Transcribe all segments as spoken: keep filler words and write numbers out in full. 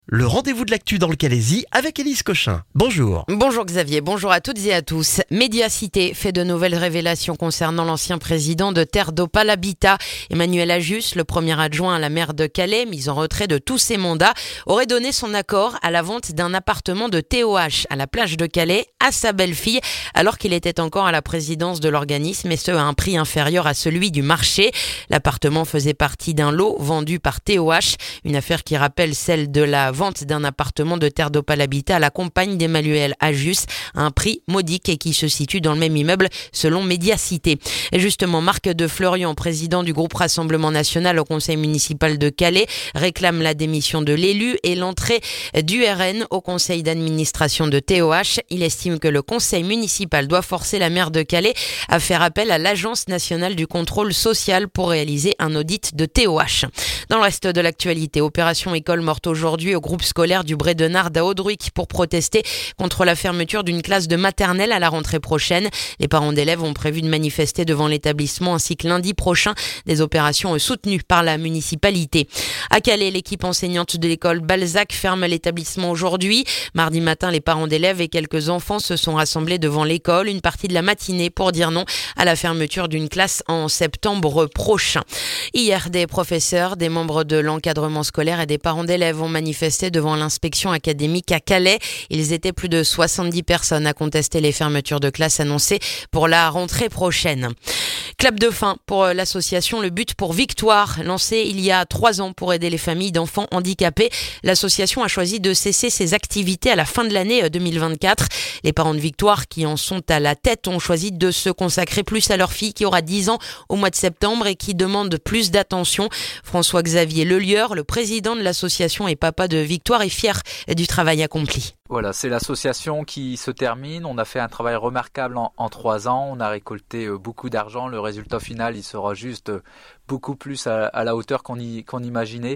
Le rendez-vous de l'actu dans le Calaisis avec Élise Cochin. Bonjour. Bonjour Xavier, bonjour à toutes et à tous. Médiacité fait de nouvelles révélations concernant l'ancien président de Terre d'Opale Habitat. Emmanuel Ajus, le premier adjoint à la maire de Calais, mis en retrait de tous ses mandats, aurait donné son accord à la vente d'un appartement de T O H à la plage de Calais à sa belle-fille, alors qu'il était encore à la présidence de l'organisme, et ce à un prix inférieur à celui du marché. L'appartement faisait partie d'un lot vendu par T O H, une affaire qui rappelle celle de la vente d'un appartement de Terre d'Opale Habitat à la compagne d'Emmanuel Ajus à un prix modique et qui se situe dans le même immeuble selon Médiacité. Et justement, Marc de Fleurion, président du groupe Rassemblement National au conseil municipal de Calais, réclame la démission de l'élu et l'entrée du R N au conseil d'administration de T O H. Il estime que le conseil municipal doit forcer la maire de Calais à faire appel à l'Agence nationale du contrôle social pour réaliser un audit de T O H. Dans le reste de l'actualité, opération école morte aujourd'hui au groupe scolaire du Brédenard à Audruic pour protester contre la fermeture d'une classe de maternelle à la rentrée prochaine. Les parents d'élèves ont prévu de manifester devant l'établissement ainsi que lundi prochain, des opérations soutenues par la municipalité. À Calais, l'équipe enseignante de l'école Balzac ferme l'établissement aujourd'hui. Mardi matin, les parents d'élèves et quelques enfants se sont rassemblés devant l'école une partie de la matinée pour dire non à la fermeture d'une classe en septembre prochain. Hier, des professeurs, des membres de l'encadrement scolaire et des parents d'élèves ont manifesté devant l'inspection académique à Calais. Ils étaient plus de soixante-dix personnes à contester les fermetures de classes annoncées pour la rentrée prochaine. Clap de fin pour l'association Le But pour Victoire, lancée il y a trois ans pour aider les familles d'enfants handicapés. L'association a choisi de cesser ses activités à la fin de l'année deux mille vingt-quatre. Les parents de Victoire qui en sont à la tête ont choisi de se consacrer plus à leur fille qui aura dix ans au mois de septembre et qui demande plus d'attention. François-Xavier Lelieur, le président de l'association et papa de Victoire, est fier du travail accompli. Voilà, c'est l'association qui se termine. On a fait un travail remarquable en, en trois ans. On a récolté euh, beaucoup d'argent. Le résultat final, il sera juste euh, beaucoup plus à, à la hauteur qu'on, y, qu'on imaginait.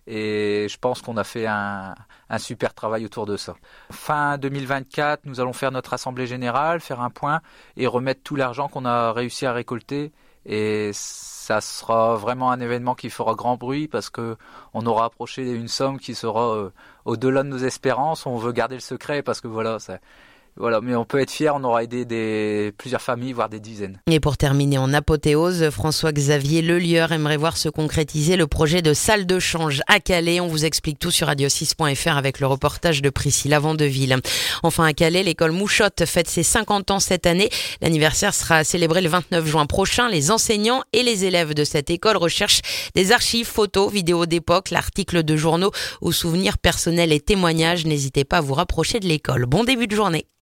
Et je pense qu'on a fait un, un super travail autour de ça. Fin deux mille vingt-quatre, nous allons faire notre assemblée générale, faire un point et remettre tout l'argent qu'on a réussi à récolter. Et ça sera vraiment un événement qui fera grand bruit parce que on aura approché une somme qui sera euh, au-delà de nos espérances. On veut garder le secret parce que voilà, ça, voilà, mais on peut être fier. On aura aidé des plusieurs familles, voire des dizaines. Et pour terminer en apothéose, François-Xavier Lelieur aimerait voir se concrétiser le projet de salle de change à Calais. On vous explique tout sur radio six point f r avec le reportage de Priscilla Vandeville. Enfin à Calais, l'école Mouchotte fête ses cinquante ans cette année. L'anniversaire sera célébré le vingt-neuf juin prochain. Les enseignants et les élèves de cette école recherchent des archives, photos, vidéos d'époque, l'article de journaux ou souvenirs personnels et témoignages. N'hésitez pas à vous rapprocher de l'école. Bon début de journée.